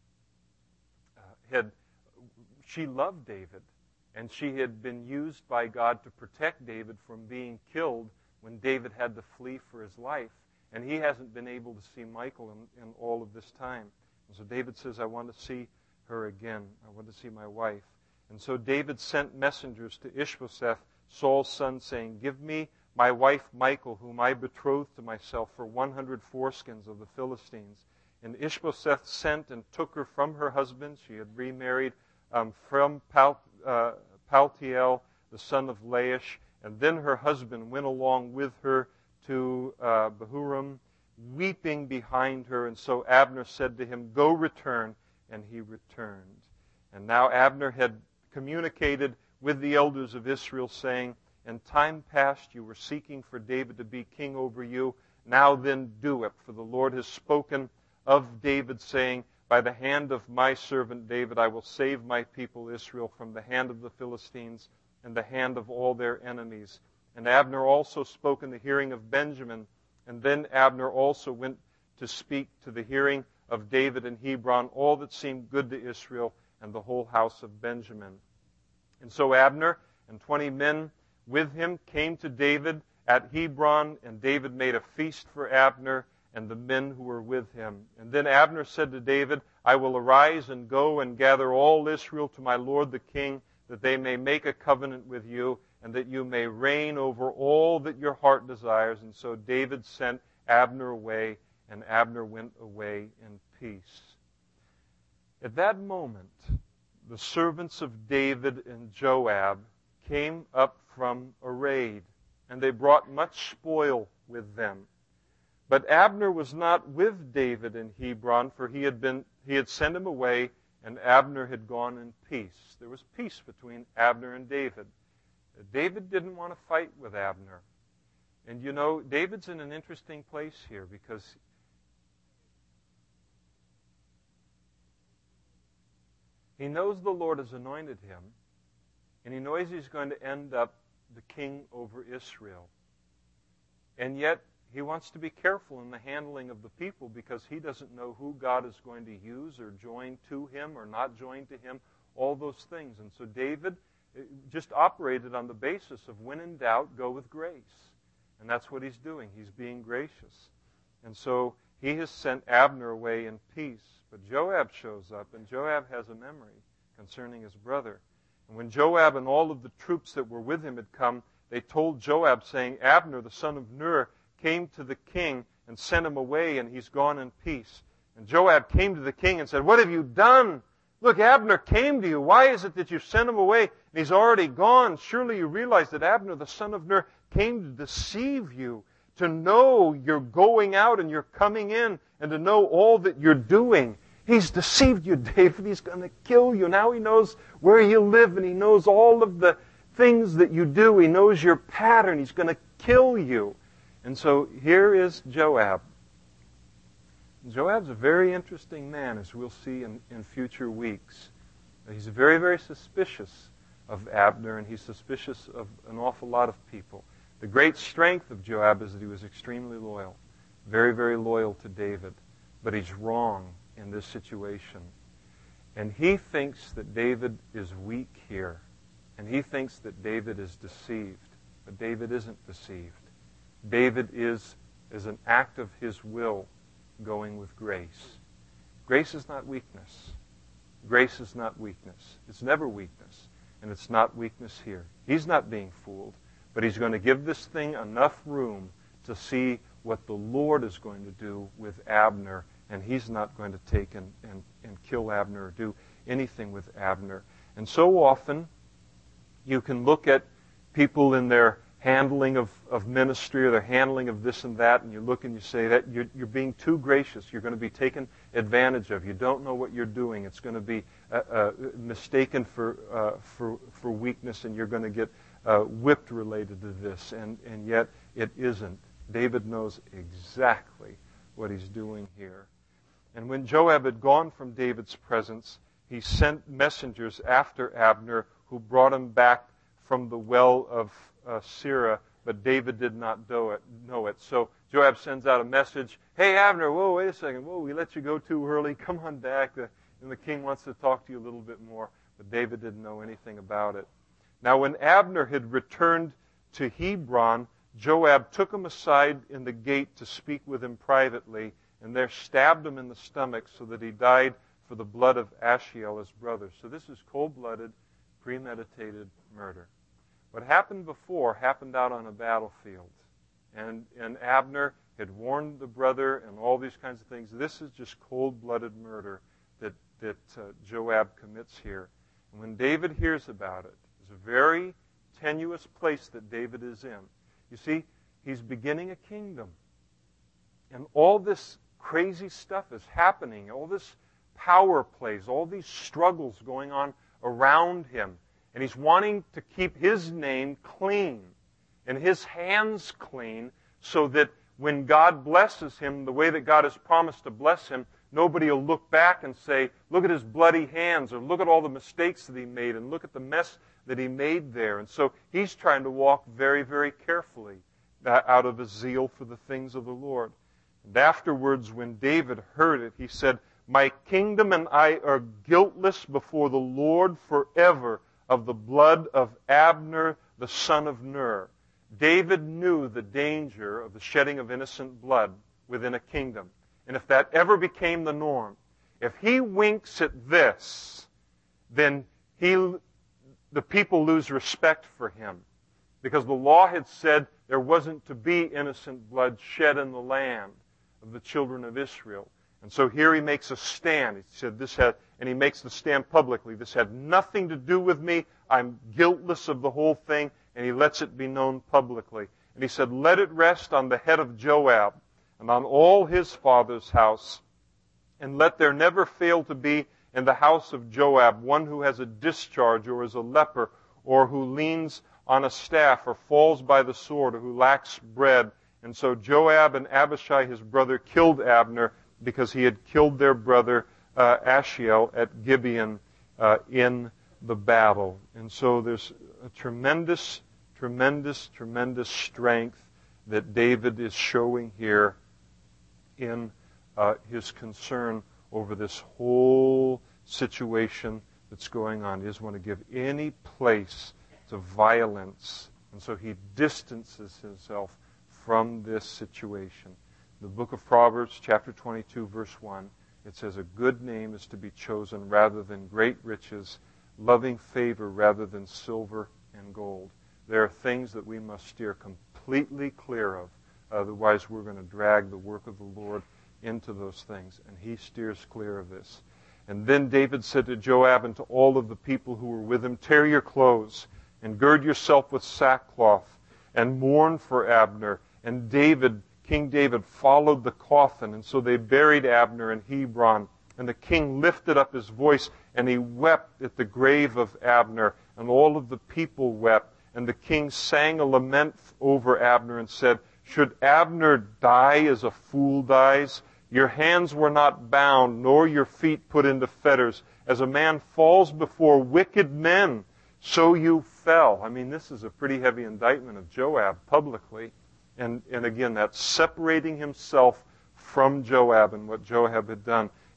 S1: uh, had, she loved David, and she had been used by God to protect David from being killed when David had to flee for his life. And he hasn't been able to see Michal in, in all of this time. And so David says, "I want to see her again. I want to see my wife." And so David sent messengers to Ishbosheth, Saul's son, saying, "Give me my wife Michal, whom I betrothed to myself for one hundred foreskins of the Philistines." And Ishbosheth sent and took her from her husband. She had remarried um, from Pal, uh, Paltiel, the son of Laish. And then her husband went along with her to uh, Bahurim, weeping behind her. And so Abner said to him, "Go return." And he returned. And now Abner had communicated with the elders of Israel, saying, "In time past you were seeking for David to be king over you. Now then do it, for the Lord has spoken of David, saying, by the hand of my servant David I will save my people Israel from the hand of the Philistines and the hand of all their enemies." And Abner also spoke in the hearing of Benjamin. And then Abner also went to speak to the hearing of David in Hebron all that seemed good to Israel and the whole house of Benjamin. And so Abner and twenty men with him came to David at Hebron, and David made a feast for Abner and the men who were with him. And then Abner said to David, "I will arise and go and gather all Israel to my lord the king, that they may make a covenant with you, and that you may reign over all that your heart desires." And so David sent Abner away, and Abner went away in peace. At that moment, the servants of David and Joab came up from a raid, and they brought much spoil with them. But Abner was not with David in Hebron, for he had been he had sent him away, and Abner had gone in peace. There was peace between Abner and David. David didn't want to fight with Abner. And you know, David's in an interesting place here, because he knows the Lord has anointed him, and he knows he's going to end up the king over Israel. And yet, he wants to be careful in the handling of the people, because he doesn't know who God is going to use or join to him or not join to him, all those things. And so David just operated on the basis of, when in doubt, go with grace. And that's what he's doing. He's being gracious. And so he has sent Abner away in peace. But Joab shows up, and Joab has a memory concerning his brother. And when Joab and all of the troops that were with him had come, they told Joab, saying, "Abner, the son of Ner, came to the king and sent him away, and he's gone in peace." And Joab came to the king and said, "What have you done? Look, Abner came to you. Why is it that you sent him away, and he's already gone? Surely you realize that Abner, the son of Ner, came to deceive you, to know you're going out and you're coming in, and to know all that you're doing. He's deceived you, David. He's going to kill you. Now he knows where you live, and he knows all of the things that you do. He knows your pattern. He's going to kill you." And so here is Joab. Joab's a very interesting man, as we'll see in, in future weeks. He's very, very suspicious of Abner, and he's suspicious of an awful lot of people. The great strength of Joab is that he was extremely loyal, very, very loyal to David. But he's wrong in this situation. And he thinks that David is weak here. And he thinks that David is deceived. But David isn't deceived. David is, as an act of his will, going with grace. Grace is not weakness. Grace is not weakness. It's never weakness. And it's not weakness here. He's not being fooled. But he's going to give this thing enough room to see what the Lord is going to do with Abner. And he's not going to take and, and, and kill Abner or do anything with Abner. And so often, you can look at people in their handling of, of ministry or their handling of this and that, and you look and you say that you're, you're being too gracious. You're going to be taken advantage of. You don't know what you're doing. It's going to be uh, uh, mistaken for, uh, for, for weakness, and you're going to get uh, whipped related to this. And, and yet, it isn't. David knows exactly what he's doing here. And when Joab had gone from David's presence, he sent messengers after Abner, who brought him back from the well of uh, Sirah, but David did not know it, know it. So Joab sends out a message, "Hey, Abner, whoa, wait a second. Whoa, we let you go too early. Come on back. The, and the king wants to talk to you a little bit more." But David didn't know anything about it. Now, when Abner had returned to Hebron, Joab took him aside in the gate to speak with him privately, and there stabbed him in the stomach so that he died for the blood of Ashiel, his brother. So this is cold-blooded, premeditated murder. What happened before happened out on a battlefield. And, and Abner had warned the brother and all these kinds of things. This is just cold-blooded murder that, that uh, Joab commits here. And when David hears about it, it's a very tenuous place that David is in. You see, he's beginning a kingdom. And all this crazy stuff is happening. All this power plays, all these struggles going on around him. And he's wanting to keep his name clean and his hands clean so that when God blesses him the way that God has promised to bless him, nobody will look back and say, "Look at his bloody hands," or "Look at all the mistakes that he made," and "Look at the mess that he made there." And so he's trying to walk very, very carefully out of his zeal for the things of the Lord. And afterwards, when David heard it, he said, "My kingdom and I are guiltless before the Lord forever of the blood of Abner, the son of Ner." David knew the danger of the shedding of innocent blood within a kingdom. And if that ever became the norm, if he winks at this, then he, the people lose respect for him. Because the law had said there wasn't to be innocent blood shed in the land of the children of Israel. And so here he makes a stand. He said this had, and he makes the stand publicly. This had nothing to do with me. I'm guiltless of the whole thing. And he lets it be known publicly. And he said, "Let it rest on the head of Joab and on all his father's house. And let there never fail to be in the house of Joab one who has a discharge or is a leper or who leans on a staff or falls by the sword or who lacks bread." And so Joab and Abishai, his brother, killed Abner because he had killed their brother uh, Ashiel at Gibeon uh, in the battle. And so there's a tremendous, tremendous, tremendous strength that David is showing here in uh, his concern over this whole situation that's going on. He doesn't want to give any place to violence. And so he distances himself from this situation. The book of Proverbs, chapter twenty-two, verse one, it says, "A good name is to be chosen rather than great riches, loving favor rather than silver and gold." There are things that we must steer completely clear of. Otherwise, we're going to drag the work of the Lord into those things. And he steers clear of this. And then David said to Joab and to all of the people who were with him, "Tear your clothes and gird yourself with sackcloth and mourn for Abner." And David, King David, followed the coffin. And so they buried Abner in Hebron. And the king lifted up his voice and he wept at the grave of Abner. And all of the people wept. And the king sang a lament over Abner and said, "Should Abner die as a fool dies? Your hands were not bound, nor your feet put into fetters. As a man falls before wicked men, so you fell." I mean, this is a pretty heavy indictment of Joab publicly. And, and again, that's separating himself from Joab and what Joab had done.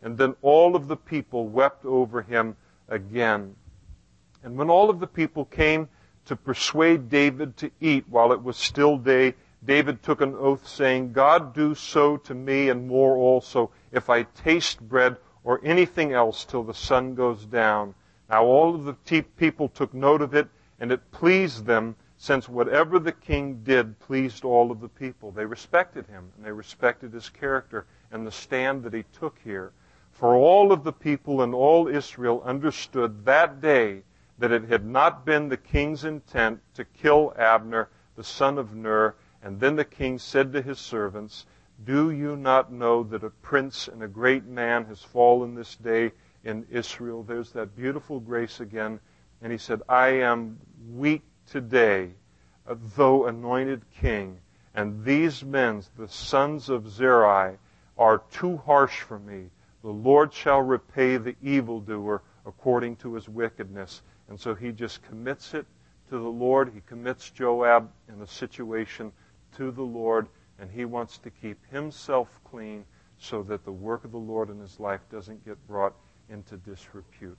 S1: And then all of the people wept over him again. And when all of the people came to persuade David to eat while it was still day, David took an oath saying, God do so to me and more also, if I taste bread or anything else till the sun goes down. Now all of the te- people took note of it, and it pleased them, since whatever the king did pleased all of the people. They respected him, and they respected his character and the stand that he took here. For all of the people and all Israel understood that day that it had not been the king's intent to kill Abner, the son of Ner. And then the king said to his servants, do you not know that a prince and a great man has fallen this day in Israel? There's that beautiful grace again. And he said, I am weak today, though anointed king. And these men, the sons of Zerai, are too harsh for me. The Lord shall repay the evildoer according to his wickedness. And so he just commits it to the Lord. He commits Joab in the situation to the Lord, and he wants to keep himself clean so that the work of the Lord in his life doesn't get brought into disrepute.